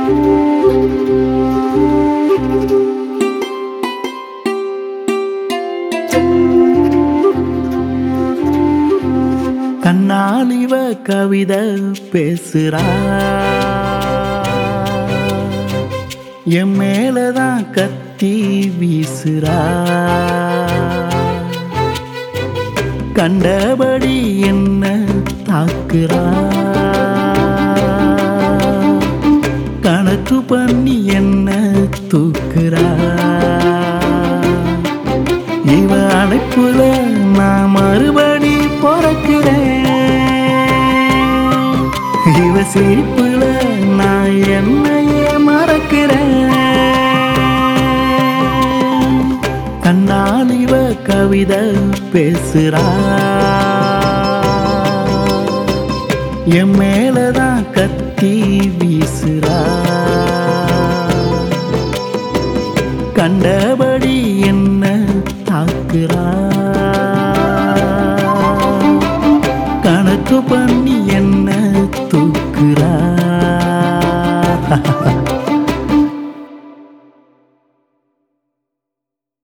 கண்ணால் இவ கவிதை பேசுறா, என் மேலதான் கத்தி வீசுறா. கண்டபடி என்ன தாக்குறா, கணக்கு பண்ணி என்ன தூக்குறா. இவ அழைப்புல நான் மறுபடி பிறக்கிறேன், இவ சிரிப்புல நான் என்னையே மறக்கிறேன். கண்ணால் இவ கவிதை பேசுறா, என் மேலதான் கத்தி வீசுறா. கண்டபடி என்ன தாக்குறா, கணக்கு பண்ணி